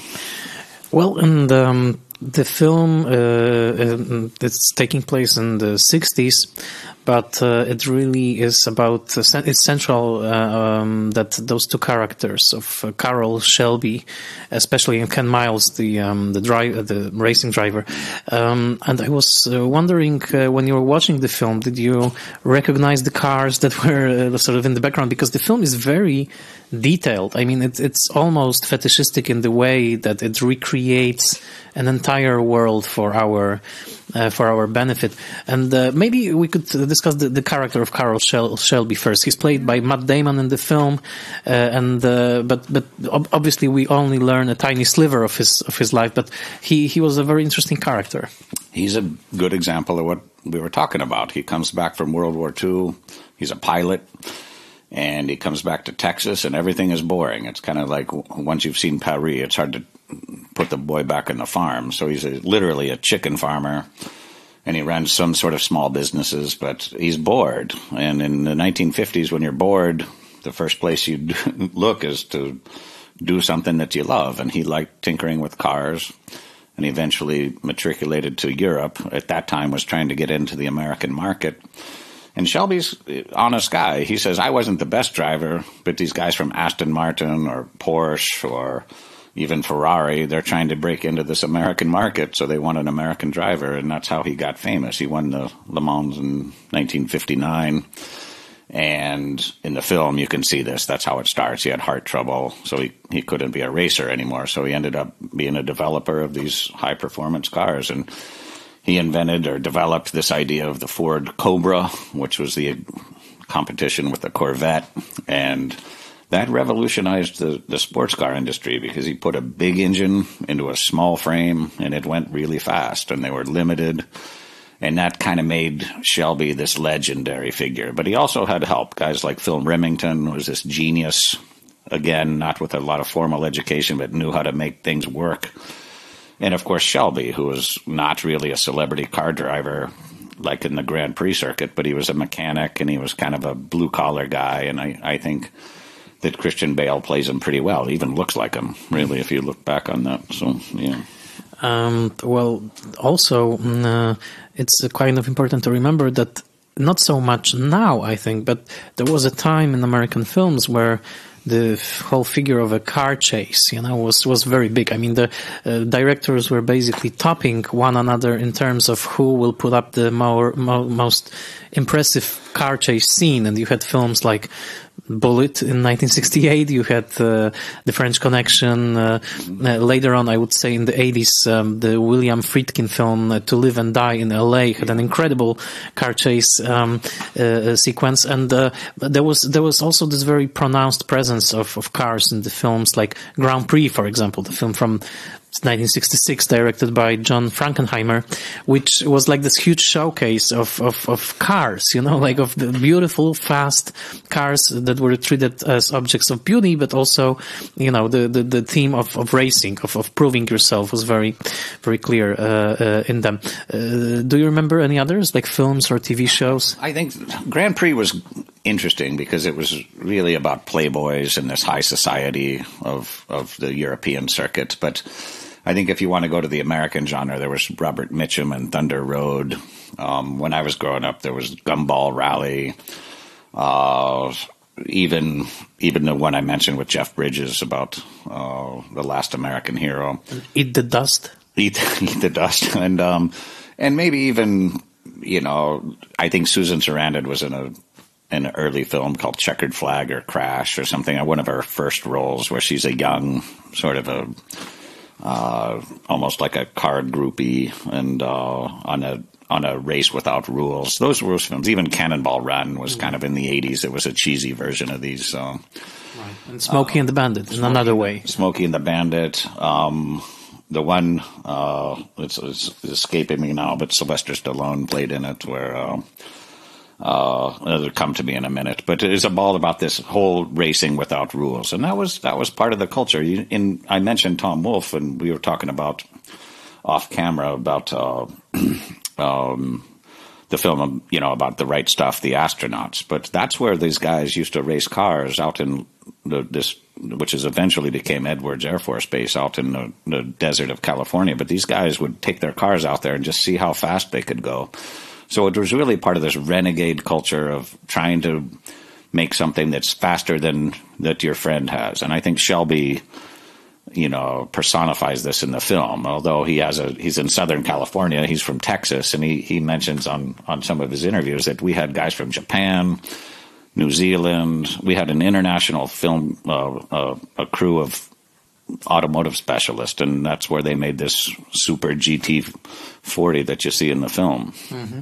Well, and um, the film, uh, it's taking place in the sixties, but uh, it really is about, uh, it's central uh, um, that those two characters of uh, Carroll Shelby, especially in Ken Miles, the um, the drive, the racing driver. Um, and I was uh, wondering, uh, when you were watching the film, did you recognize the cars that were uh, sort of in the background? Because the film is very detailed. I mean, it, it's almost fetishistic in the way that it recreates an entire world for our uh, for our benefit. And uh, maybe we could discuss the, the character of Carroll Shel- Shelby first. He's played by Matt Damon in the film, uh, and uh, but but ob- obviously we only learn a tiny sliver of his of his life. But he he was a very interesting character. He's a good example of what we were talking about. He comes back from World War Two. He's a pilot. And he comes back to Texas, and everything is boring. It's kind of like, once you've seen Paris, it's hard to put the boy back on the farm. So he's a, literally a chicken farmer, and he runs some sort of small businesses, but he's bored. And in the nineteen fifties, when you're bored, the first place you look is to do something that you love. And he liked tinkering with cars, and he eventually matriculated to Europe. At that time, was trying to get into the American market. And Shelby's an honest guy. He says, I wasn't the best driver, but these guys from Aston Martin or Porsche or even Ferrari, they're trying to break into this American market, so they want an American driver, and that's how he got famous. He won the Le Mans in nineteen fifty-nine, and in the film you can see this. That's how it starts. He had heart trouble, so he, he couldn't be a racer anymore, so he ended up being a developer of these high-performance cars, and he invented or developed this idea of the Ford Cobra, which was the competition with the Corvette. And that revolutionized the, the sports car industry, because he put a big engine into a small frame, and it went really fast, and they were limited. And that kind of made Shelby this legendary figure. But he also had help. Guys like Phil Remington was this genius, again, not with a lot of formal education, but knew how to make things work. And, of course, Shelby, who was not really a celebrity car driver like in the Grand Prix circuit, but he was a mechanic, and he was kind of a blue-collar guy. And I, I think that Christian Bale plays him pretty well. He even looks like him, really, if you look back on that. So, yeah. Um, well, also, uh, it's kind of important to remember that not so much now, I think, but there was a time in American films where the whole figure of a car chase, you know, was, was very big. I mean, the uh, directors were basically topping one another in terms of who will put up the more, mo- most impressive car chase scene. And you had films like Bullitt in nineteen sixty-eight. You had uh, The French Connection. Uh, uh, later on, I would say in the eighties, um, the William Friedkin film uh, To Live and Die in L A had an incredible car chase um, uh, sequence. And uh, there was there was also this very pronounced presence of, of cars in the films, like Grand Prix, for example, the film from nineteen sixty-six, directed by John Frankenheimer, which was like this huge showcase of, of, of cars, you know, like of the beautiful, fast cars that were treated as objects of beauty, but also, you know, the, the, the theme of, of racing, of, of proving yourself was very, very clear uh, uh, in them. Uh, do you remember any others, like films or T V shows? I think Grand Prix was interesting because it was really about playboys and this high society of, of the European circuit, but I think if you want to go to the American genre, there was Robert Mitchum and Thunder Road. Um, when I was growing up, there was Gumball Rally. Uh, even even the one I mentioned with Jeff Bridges about uh, The Last American Hero. Eat the Dust. Eat, eat the Dust. And, um, and maybe even, you know, I think Susan Sarandon was in a an early film called Checkered Flag or Crash or something, one of her first roles where she's a young, sort of a, uh, almost like a card groupie and, uh, on a, on a race without rules. Those were films. Even Cannonball Run was kind of in the eighties. It was a cheesy version of these. Uh, right. And Smokey uh, and the Bandit in Smokey, another way. Smokey and the Bandit. Um, the one, uh, it's, it's escaping me now, but Sylvester Stallone played in it where, uh, uh, it'll come to me in a minute, but it is all about this whole racing without rules. And that was, that was part of the culture. You, in, I mentioned Tom Wolfe, and we were talking about off camera about, uh, um, the film, you know, about The Right Stuff, the astronauts. But that's where these guys used to race cars out in the, this, which is eventually became Edwards Air Force Base out in the, the desert of California. But these guys would take their cars out there and just see how fast they could go. So it was really part of this renegade culture of trying to make something that's faster than that your friend has. And I think Shelby, you know, personifies this in the film. Although he has a, he's in Southern California, he's from Texas, and he, he mentions on, on some of his interviews that we had guys from Japan, New Zealand. We had an international film, uh, uh, a crew of automotive specialists, and that's where they made this super G T forty that you see in the film. Mm-hmm.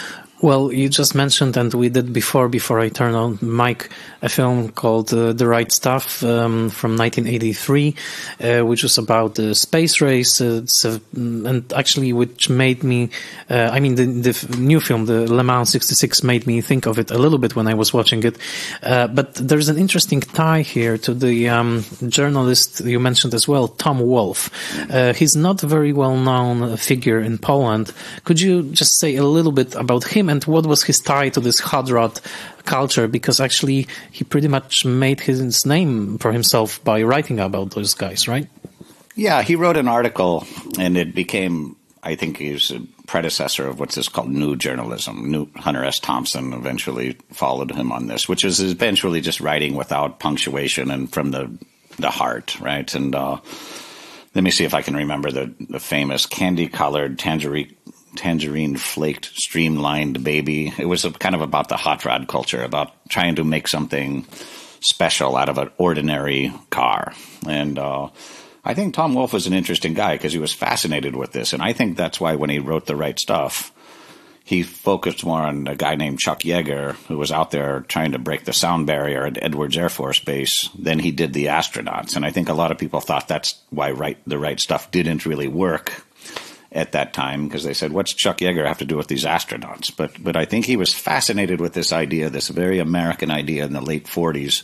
Well, you just mentioned, and we did before, before I turned on mic, a film called uh, The Right Stuff um, from nineteen eighty-three, uh, which was about the space race, uh, a, and actually which made me, uh, I mean, the, the new film, the Le Mans sixty-six, made me think of it a little bit when I was watching it. Uh, but there's an interesting tie here to the um, journalist you mentioned as well, Tom Wolfe. Uh, he's not a very well-known figure in Poland. Could you just say a little bit about him? And what was his tie to this hot rod culture? Because actually he pretty much made his name for himself by writing about those guys, right? Yeah, he wrote an article, and it became, I think he's a predecessor of what's this called new journalism. New Hunter S. Thompson eventually followed him on this, which is eventually just writing without punctuation and from the the heart, right? And uh, let me see if I can remember the, the famous candy-colored tangerine tangerine flaked streamlined baby. It was a, kind of about the hot rod culture, about trying to make something special out of an ordinary car. And uh, I think Tom Wolfe was an interesting guy because he was fascinated with this. And I think that's why when he wrote The Right Stuff, he focused more on a guy named Chuck Yeager, who was out there trying to break the sound barrier at Edwards Air Force Base, than he did the astronauts. And I think a lot of people thought that's why right, The Right Stuff didn't really work at that time, because they said, what's Chuck Yeager have to do with these astronauts? But but I think he was fascinated with this idea, this very American idea in the late forties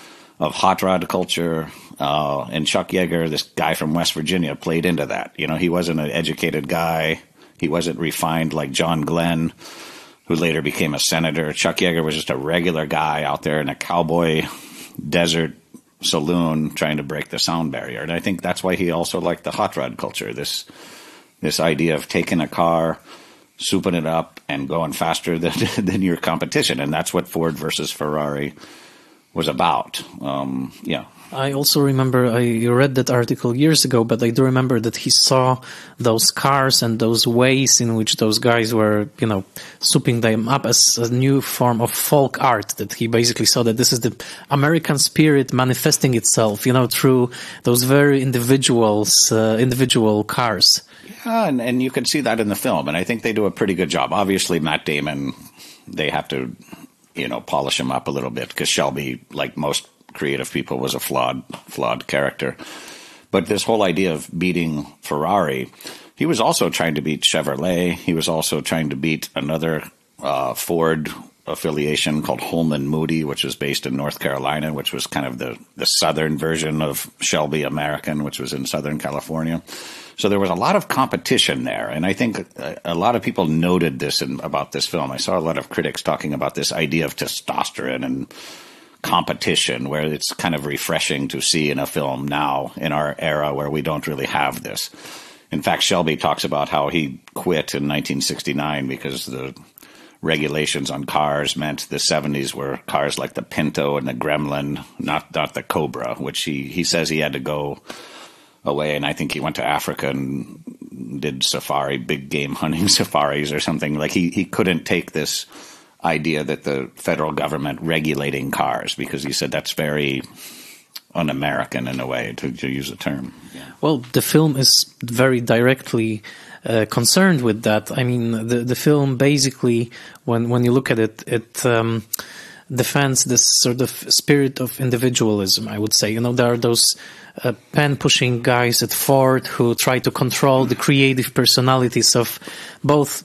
of hot rod culture. Uh, and Chuck Yeager, this guy from West Virginia, played into that. You know, he wasn't an educated guy. He wasn't refined like John Glenn, who later became a senator. Chuck Yeager was just a regular guy out there in a cowboy desert saloon trying to break the sound barrier. And I think that's why he also liked the hot rod culture, this This idea of taking a car, souping it up, and going faster than than your competition. And that's what Ford versus Ferrari was about. Um, yeah. I also remember, I read that article years ago, but I do remember that he saw those cars and those ways in which those guys were, you know, souping them up as a new form of folk art, that he basically saw that this is the American spirit manifesting itself, you know, through those very individuals, uh, individual cars. Yeah, and, and you can see that in the film, and I think they do a pretty good job. Obviously, Matt Damon, they have to, you know, polish him up a little bit, because Shelby, like most creative people, was a flawed, flawed character. But this whole idea of beating Ferrari, he was also trying to beat Chevrolet. He was also trying to beat another uh, Ford affiliation called Holman Moody, which was based in North Carolina, which was kind of the, the southern version of Shelby American, which was in Southern California. So there was a lot of competition there, and I think a, a lot of people noted this in, about this film. I saw a lot of critics talking about this idea of testosterone and competition, where it's kind of refreshing to see in a film now in our era where we don't really have this. In fact, Shelby talks about how he quit in nineteen sixty-nine because the regulations on cars meant the seventies were cars like the Pinto and the Gremlin, not not the Cobra, which he, he says he had to go away, and I think he went to Africa and did safari, big game hunting safaris or something. Like he, he couldn't take this idea that the federal government regulating cars, because he said that's very un-American in a way, to, to use a term. Yeah. Well, the film is very directly uh, concerned with that. I mean, the the film basically, when when you look at it, it um, defends this sort of spirit of individualism, I would say. You know, there are those uh, pen-pushing guys at Ford who try to control the creative personalities of both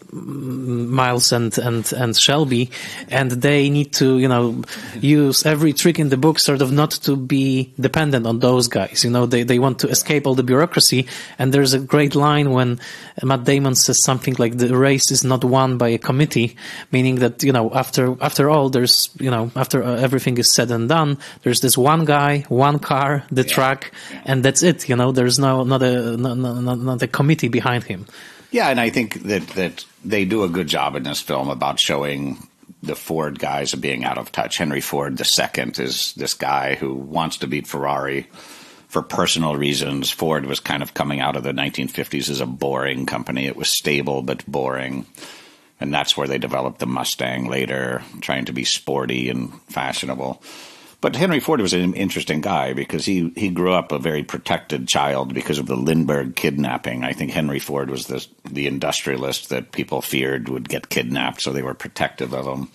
Miles and, and, and Shelby, and they need to, you know, use every trick in the book sort of not to be dependent on those guys. You know, they, they want to escape all the bureaucracy, and there's a great line when Matt Damon says something like the race is not won by a committee, meaning that, you know, after, after all, there's, you know, after uh, everything is said and done, there's this one guy, one car, the yeah. track, and that's it. You know, there's no, not a, not, not, not a committee behind him. Yeah, and I think that, that they do a good job in this film about showing the Ford guys being out of touch. Henry Ford the Second is this guy who wants to beat Ferrari for personal reasons. Ford was kind of coming out of the nineteen fifties as a boring company. It was stable but boring, and that's where they developed the Mustang later, trying to be sporty and fashionable. But Henry Ford was an interesting guy because he, he grew up a very protected child because of the Lindbergh kidnapping. I think Henry Ford was the, the industrialist that people feared would get kidnapped, so they were protective of him.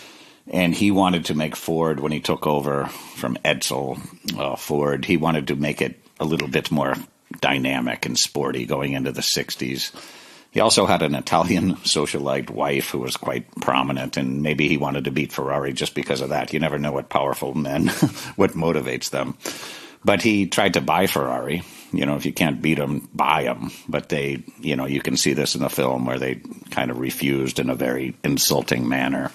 And he wanted to make Ford, when he took over from Edsel uh, Ford, he wanted to make it a little bit more dynamic and sporty going into the sixties. He also had an Italian socialite wife who was quite prominent, and maybe he wanted to beat Ferrari just because of that. You never know what powerful men, what motivates them. But he tried to buy Ferrari. You know, if you can't beat them, buy them. But they, you know, you can see this in the film where they kind of refused in a very insulting manner.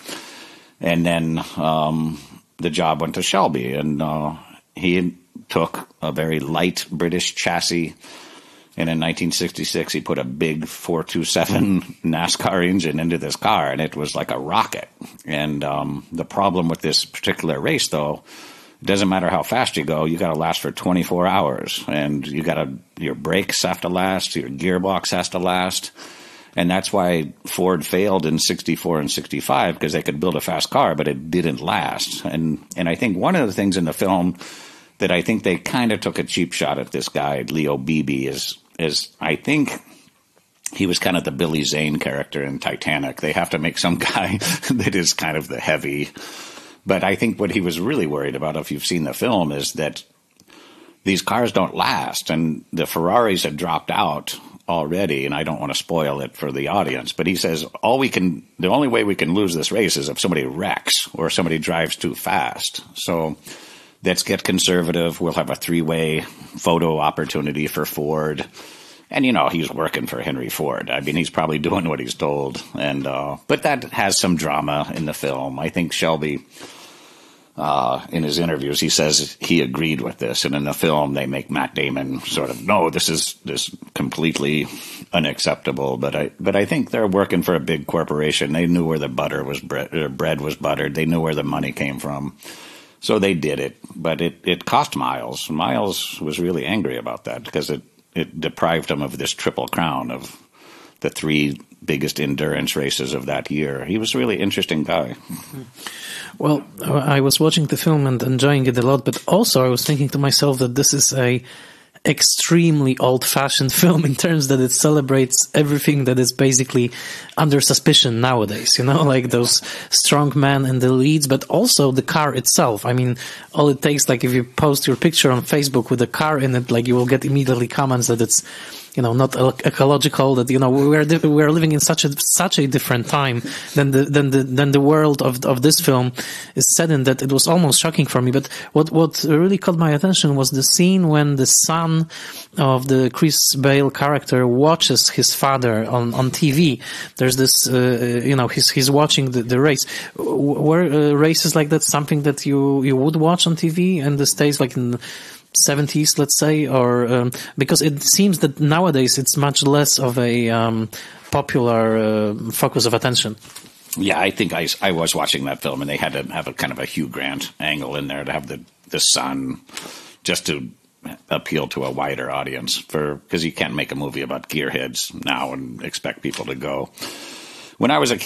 And then um, the job went to Shelby, and uh, he took a very light British chassis. And in nineteen sixty-six, he put a big four twenty-seven NASCAR engine into this car, and it was like a rocket. And um, the problem with this particular race, though, it doesn't matter how fast you go, you got to last for twenty-four hours. And you got to, your brakes have to last, your gearbox has to last. And that's why Ford failed in sixty-four and sixty-five, because they could build a fast car, but it didn't last. And and I think one of the things in the film that I think they kind of took a cheap shot at this guy, Leo Beebe, is, is I think he was kind of the Billy Zane character in Titanic. They have to make some guy that is kind of the heavy. But I think what he was really worried about, if you've seen the film, is that these cars don't last. And the Ferraris had dropped out already, and I don't want to spoil it for the audience. But he says, all we can, the only way we can lose this race is if somebody wrecks or somebody drives too fast. So let's get conservative. We'll have a three-way photo opportunity for Ford. And, you know, he's working for Henry Ford. I mean, he's probably doing what he's told. And uh, but that has some drama in the film. I think Shelby, uh, in his interviews, he says he agreed with this. And in the film, they make Matt Damon sort of, no, this is this completely unacceptable. But I but I think they're working for a big corporation. They knew where the butter was bread, or bread was buttered. They knew where the money came from. So they did it, but it, it cost Miles. Miles was really angry about that because it, it deprived him of this triple crown of the three biggest endurance races of that year. He was a really interesting guy. Well, I was watching the film and enjoying it a lot, but also I was thinking to myself that this is a extremely old-fashioned film in terms that it celebrates everything that is basically under suspicion nowadays, you know, like those strong men in the leads, but also the car itself. I mean, all it takes, like if you post your picture on Facebook with a car in it, like you will get immediately comments that it's, you know, not ecological, that, you know, we're we're living in such a such a different time than the than the than the world of of this film is set in, that it was almost shocking for me. But what what really caught my attention was the scene when the son of the Chris Bale character watches his father on on T V. There's this, uh, you know, he's he's watching the, the race. Were uh, races like that something that you you would watch on T V in the States, like in seventies, let's say, or um, because it seems that nowadays it's much less of a um, popular uh, focus of attention. Yeah, I think I, I was watching that film, and they had to have a kind of a Hugh Grant angle in there to have the, the son, just to appeal to a wider audience, for because you can't make a movie about gearheads now and expect people to go. When I was a kid,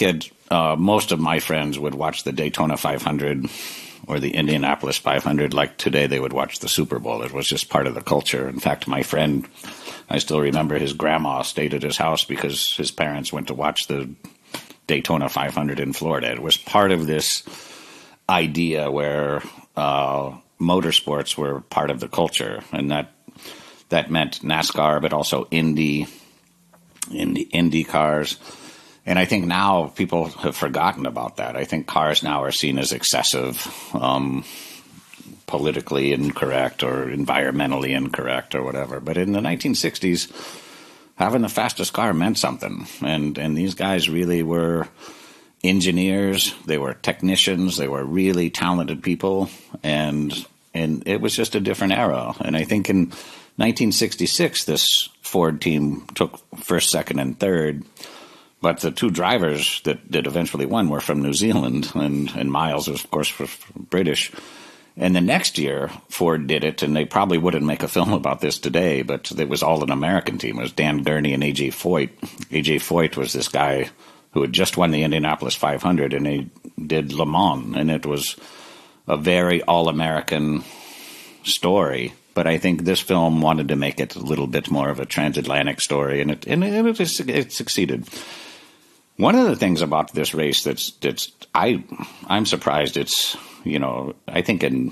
uh, most of my friends would watch the Daytona five hundred or the Indianapolis five hundred like today they would watch the Super Bowl. It was just part of the culture. In fact, my friend, I still remember his grandma stayed at his house because his parents went to watch the Daytona five hundred in Florida. It was part of this idea where uh, motorsports were part of the culture, and that that meant NASCAR, but also Indy, Indy, Indy cars. And I think now people have forgotten about that. I think cars now are seen as excessive, um, politically incorrect or environmentally incorrect or whatever. But in the nineteen sixties, having the fastest car meant something. And, and these guys really were engineers. They were technicians. They were really talented people. And, and it was just a different era. And I think in nineteen sixty-six, this Ford team took first, second, and third. But the two drivers that, that eventually won were from New Zealand, and, and Miles was, of course, was British. And the next year, Ford did it, and they probably wouldn't make a film about this today, but it was all an American team. It was Dan Gurney and A J Foyt. A J Foyt was this guy who had just won the Indianapolis five hundred, and he did Le Mans, and it was a very all-American story. But I think this film wanted to make it a little bit more of a transatlantic story, and it, and it, it, it succeeded. One of the things about this race that's that's I I'm surprised it's, you know, I think in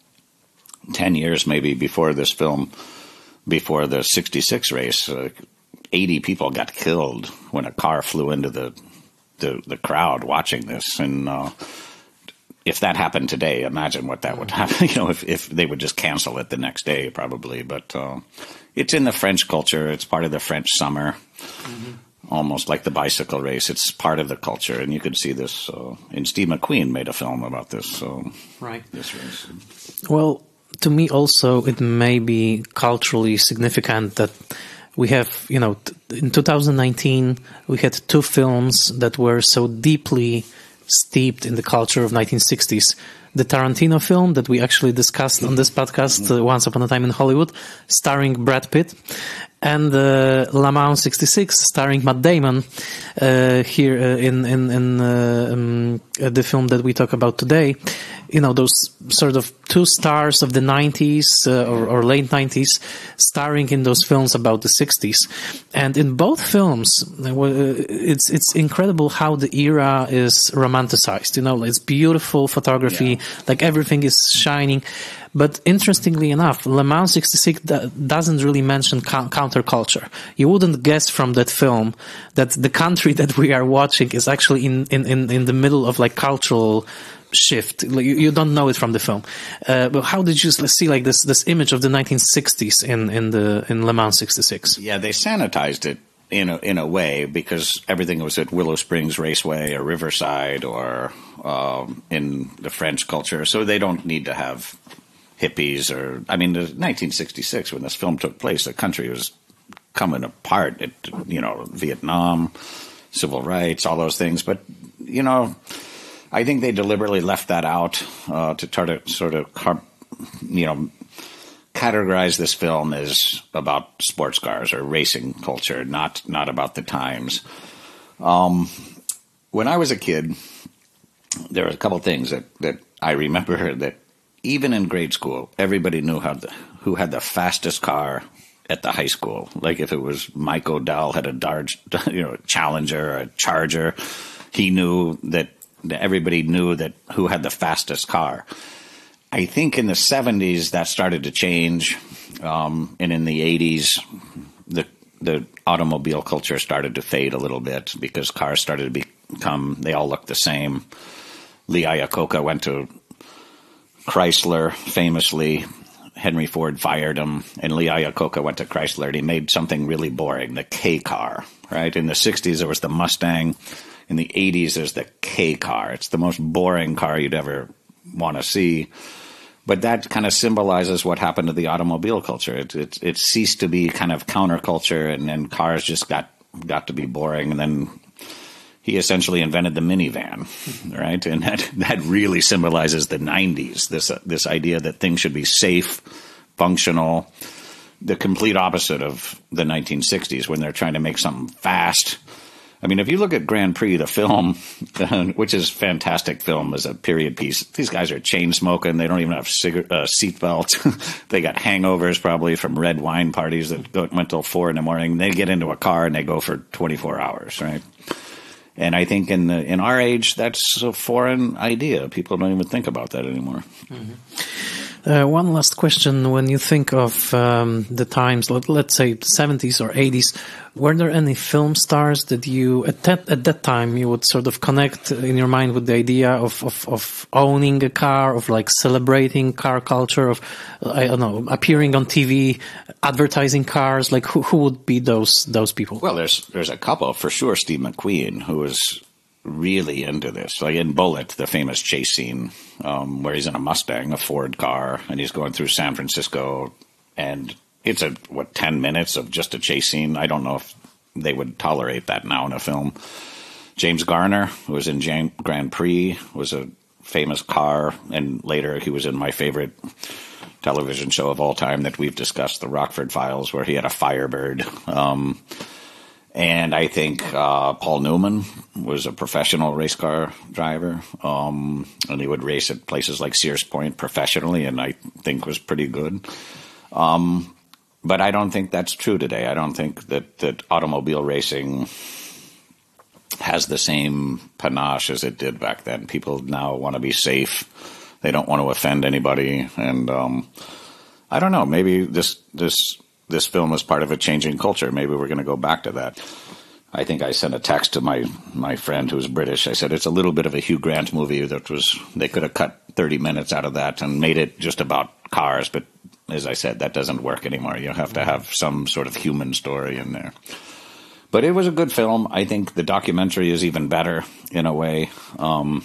ten years maybe before this film, before the sixty-six race, uh, eighty people got killed when a car flew into the the, the crowd watching this. And uh, if that happened today, imagine what that would happen. You know, if if they would just cancel it the next day, probably. But uh, it's in the French culture. It's part of the French summer. Mm-hmm. Almost like the bicycle race. It's part of the culture, and you could see this. Uh, and Steve McQueen made a film about this. So, right. This race. Well, to me also, it may be culturally significant that we have, you know, in two thousand nineteen, we had two films that were so deeply steeped in the culture of nineteen sixties. The Tarantino film that we actually discussed on this podcast, uh, Once Upon a Time in Hollywood, starring Brad Pitt, and uh, Le Mans sixty-six, starring Matt Damon, uh, here uh, in in, in uh, um, the film that we talk about today. You know, those sort of two stars of the nineties uh, or, or late nineties starring in those films about the sixties. And in both films, it's it's incredible how the era is romanticized. You know, it's beautiful photography, yeah. Like everything is shining. But interestingly enough, Le Mans sixty-six doesn't really mention counterculture. You wouldn't guess from that film that the country that we are watching is actually in, in, in, in the middle of like cultural shift. You, you don't know it from the film. Uh, but how did you see like this this image of the nineteen sixties in, in the in Le Mans sixty-six? Yeah, they sanitized it in a, in a way because everything was at Willow Springs Raceway or Riverside or um, in the French culture, so they don't need to have hippies or, I mean, the nineteen sixty-six when this film took place, the country was coming apart. It, you know, Vietnam, civil rights, all those things. But you know, I think they deliberately left that out uh, to try to sort of, you know, categorize this film as about sports cars or racing culture, not not about the times. Um, when I was a kid, there were a couple things that, that I remember that even in grade school, everybody knew how the, who had the fastest car at the high school. Like if it was Mike O'Dell had a Dodge, you know, Challenger or a Charger, he knew that everybody knew that who had the fastest car. I think in the seventies that started to change, um, and in the eighties, the the automobile culture started to fade a little bit because cars started to become, they all looked the same. Lee Iacocca went to Chrysler, famously. Henry Ford fired him, and Lee Iacocca went to Chrysler, and he made something really boring, the K car, right? In the sixties, there was the Mustang. In the eighties, there's the K car. It's the most boring car you'd ever want to see. But that kind of symbolizes what happened to the automobile culture. It, it, it ceased to be kind of counterculture, and then cars just got, got to be boring. And then he essentially invented the minivan, right? And that, that really symbolizes the nineties, this, uh, this idea that things should be safe, functional, the complete opposite of the nineteen sixties when they're trying to make something fast. I mean, if you look at Grand Prix, the film, which is a fantastic film as a period piece, these guys are chain smoking. They don't even have cigar- uh, seat belts. They got hangovers probably from red wine parties that go, went till four in the morning. They get into a car and they go for twenty-four hours, right? And I think in the, in our age, that's a foreign idea. People don't even think about that anymore. Mm-hmm. Uh, one last question. When you think of um, the times, let, let's say seventies or eighties, were there any film stars that you, at that, at that time, you would sort of connect in your mind with the idea of, of, of owning a car, of like celebrating car culture, of, I don't know, appearing on T V, advertising cars? Like who, who would be those, those people? Well, there's, there's a couple for sure. Steve McQueen, who was really into this. Like in Bullet, the famous chase scene, um, where he's in a Mustang, a Ford car, and he's going through San Francisco, and it's a, what, ten minutes of just a chase scene. I don't know if they would tolerate that now in a film. James Garner, who was in Jan- Grand Prix, was a famous car, and later he was in my favorite television show of all time that we've discussed, The Rockford Files, where he had a Firebird. Um, And I think uh, Paul Newman was a professional race car driver, um, and he would race at places like Sears Point professionally, and I think was pretty good. Um, but I don't think that's true today. I don't think that, that automobile racing has the same panache as it did back then. People now want to be safe. They don't want to offend anybody. And um, I don't know, maybe this this... this film was part of a changing culture. Maybe we're going to go back to that. I think I sent a text to my, my friend who's British. I said, it's a little bit of a Hugh Grant movie that was, they could have cut thirty minutes out of that and made it just about cars. But as I said, that doesn't work anymore. You have to have some sort of human story in there. But it was a good film. I think the documentary is even better in a way. Um,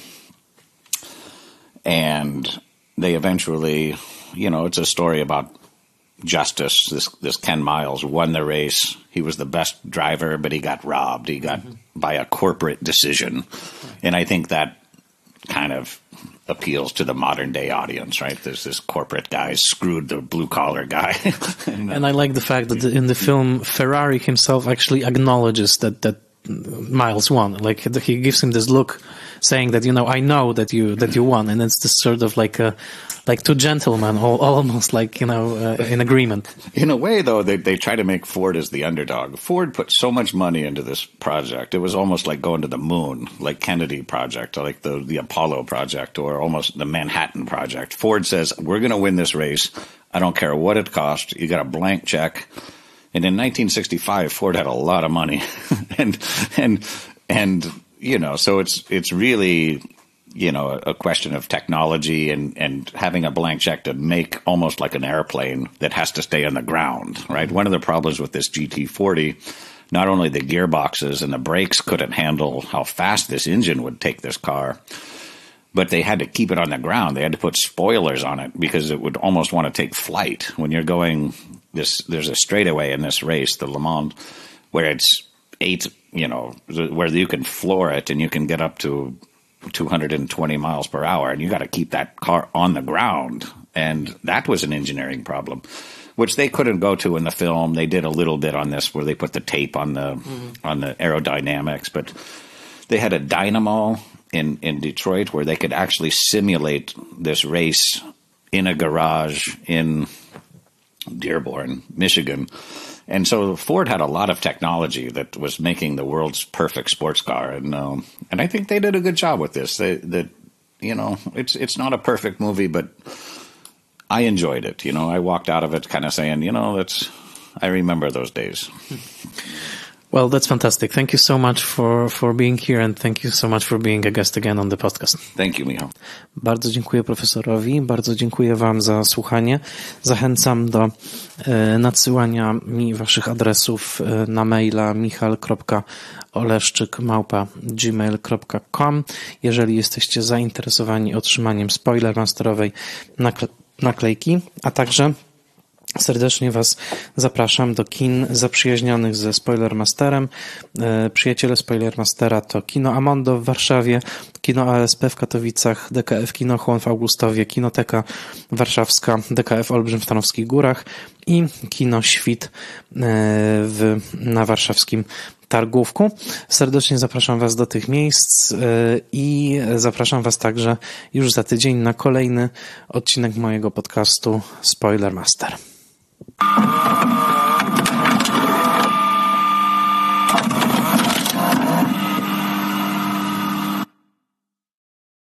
and they eventually, you know, it's a story about justice. This this Ken Miles won the race. He was the best driver, but he got robbed. He got mm-hmm. by a corporate decision. And I think that kind of appeals to the modern day audience, right? There's this corporate guy screwed the blue collar guy. and, and I like the fact that in the film, Ferrari himself actually acknowledges that, that Miles won. Like he gives him this look saying that, you know, I know that you, that you won. And it's this sort of like a, like two gentlemen, all, almost like, you know, uh, in agreement. In a way, though, they they try to make Ford as the underdog. Ford put so much money into this project. It was almost like going to the moon, like Kennedy Project, or like the, the Apollo Project, or almost the Manhattan Project. Ford says, we're going to win this race. I don't care what it costs. You got a blank check. And in nineteen sixty-five, Ford had a lot of money. and, and, and, you know, so it's, it's really, you know, a question of technology and, and having a blank check to make almost like an airplane that has to stay on the ground, right? One of the problems with this G T forty, not only the gearboxes and the brakes couldn't handle how fast this engine would take this car, but they had to keep it on the ground. They had to put spoilers on it because it would almost want to take flight. When you're going this, there's a straightaway in this race, the Le Mans, where it's eight, you know, where you can floor it and you can get up to two hundred twenty miles per hour, and you got to keep that car on the ground. And that was an engineering problem, which they couldn't go to in the film. They did a little bit on this where they put the tape on the mm-hmm. on the aerodynamics, but they had a dynamo in, in Detroit where they could actually simulate this race in a garage in Dearborn, Michigan. And so Ford had a lot of technology that was making the world's perfect sports car, and um, and I think they did a good job with this. They, that you know, it's it's not a perfect movie, but I enjoyed it. You know, I walked out of it kind of saying, you know, that's I remember those days. Well, that's fantastic. Thank you so much for, for being here, and thank you so much for being a guest again on the podcast. Thank you, Michał. Bardzo dziękuję profesorowi, bardzo dziękuję wam za słuchanie. Zachęcam do e, nadsyłania mi waszych adresów e, na maila michal kropka oleszczyk małpa gmail kropka com. Jeżeli jesteście zainteresowani otrzymaniem Spoilermasterowej nakle- naklejki, a także serdecznie was zapraszam do kin zaprzyjaźnionych ze Spoilermasterem. Przyjaciele Spoilermastera to Kino Amondo w Warszawie, Kino A S P w Katowicach, D K F Kino Chłon w Augustowie, Kinoteka Warszawska, D K F Olbrzym w Tarnowskich Górach i Kino Świt w, na warszawskim Targówku. Serdecznie zapraszam Was do tych miejsc i zapraszam Was także już za tydzień na kolejny odcinek mojego podcastu Spoiler Master.